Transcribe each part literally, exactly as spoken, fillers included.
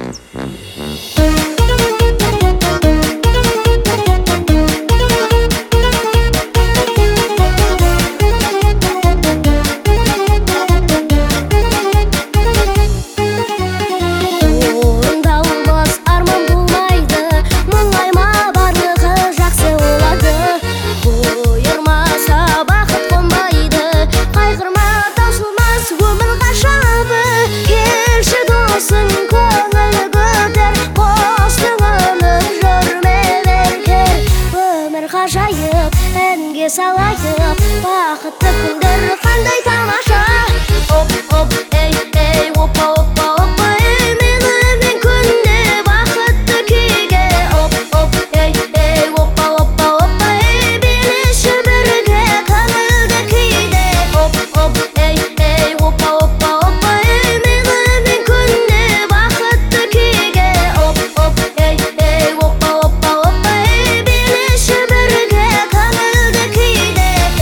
Ғажайып әнге салайық, бақытты күндер қандай тамаша. Оп, оп, эй, эй, опа, опа, опа, эй, менімен күнде бақытты күйге. Оп, оп, эй, эй, опа, опа, опа, эй, билеші бірге көңілді күйде. Оп, оп, эй, эй, опа, опа, опа, эй, менімен күнде бақытты күйге. Оп, оп, эй, эй, опа, опа, опа, эй, билеші бірге көңілді күйде.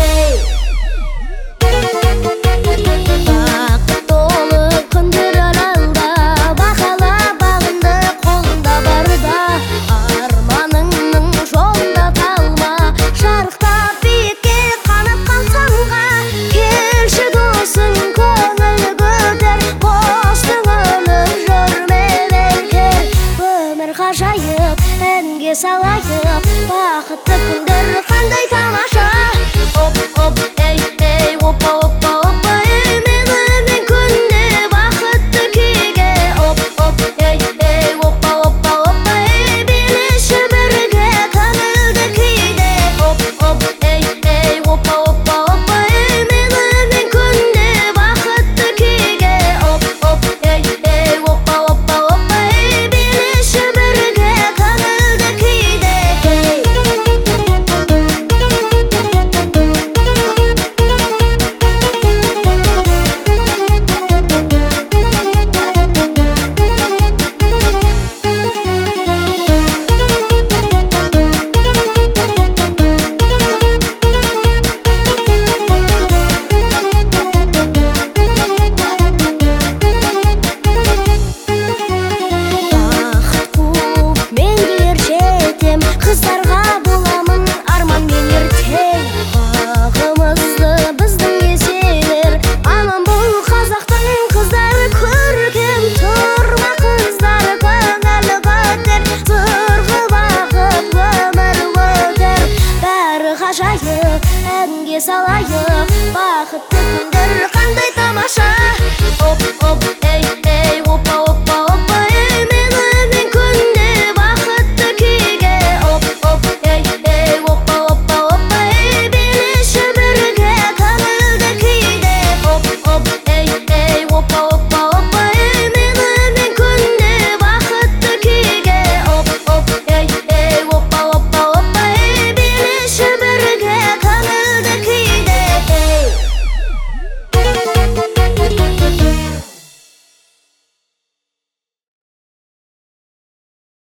Бақыт толы күндер аралда, бақала бағынды қолында барда. Арманыңның жолында талма, шарықтап биікке қанат қақсанға. Келші досың көңіл көтер, бостың өмір жүрме бекер. Өмір ғажайып әнге салайық, бақытты күндер